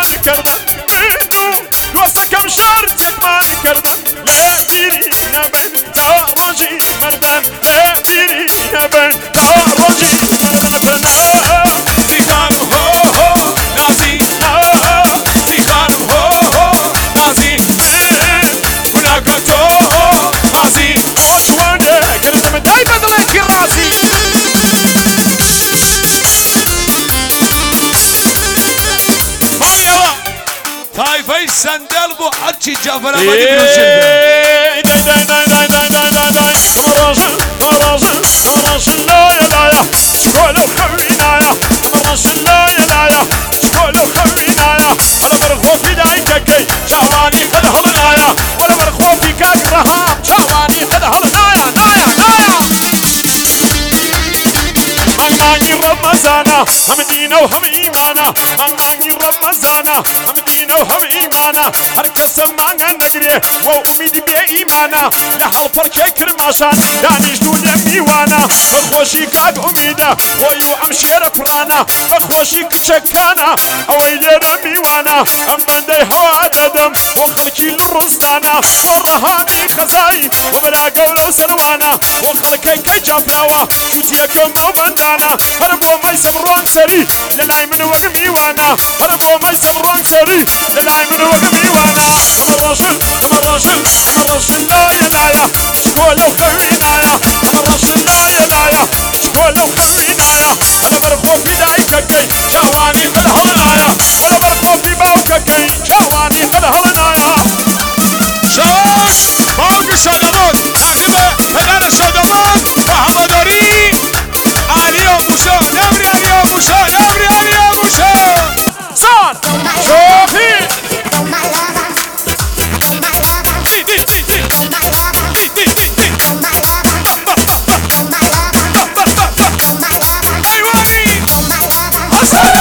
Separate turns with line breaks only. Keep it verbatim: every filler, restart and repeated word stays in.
ستمان کردن بینو دوستکم شرطمان کردن لبیری نبن تا روزی مردن لبیری نبن تا روزی مردن
سی خانم هو هو نازی سی خانم هو هو نازی ولاکە تۆ مازی
شوانه کردم دای بدڵێکی ڕاستی
ماڵیەوە تایفەی سەندەل بۆ هەرچی جەفەرەمەدی برۆشێت
دای دای دای دای دای دای دای دای مرازل مرازل مرازل لایە لایە شکۆل و خەوینایە مرازل لایە لایە شکۆل و خەوینایە بەرەبەر خۆپی دایکەکەی چاوانی قەد هەڵنایە بەرەبەر خۆپی کاک ڕەهام چاوانی قەد هەڵنایە نایە نایە مانگی ڕەمەزانە هەم دینە و هەم ئیمانە مانگی ڕەمەزانە هەم دینە و هەم ئیمانە هەر کەسە مانگە نەگرێ بۆ ئومیدی بێ ئیمانە لە هەڵپەرکێ کرماشان دانیشتوو لێ میوانە بەخۆشی کاک ئومیدە بۆی و ئەم شێرە پڕانە بەخۆشی کچەکانە ئەوەی لێرە میوانە ئەم بەندەی هەوا دەدەم بۆ خەڵکی لە ڕۆستانە بۆ ڕەهامی خەزایی بۆ بەلا گەورە سەروانە بۆ خەڵکەی کەی چاپراوە جوزیەکەم ئەو بەندانە هەر بۆ مەیسم ڕۆن سەری لە لای من وەک میوانە هەر بۆ مەیسم ڕۆن سەری لە لای من وەک میوانە ئەمە ڕۆژن ئەمە ڕۆژن ئەمە ڕۆژن لایە لایە شکۆل و خەوینایە ئەمە ڕۆژن لایە لایە شکۆل و خەوینایە بەرەبەر خۆپی دایکەکەی چاوانی قەد هەڵنایە بەرەبەر خۆپی باوکەکەی چاوانی قەد هەڵنایە
شاش باوک شادەمۆت عاقبە پەدەر شادەمۆت محەممەدەری عالیە موشە نەبری عالیە موشە نەبری عالیە موشە
سان شۆفی
حیوانی حەسەن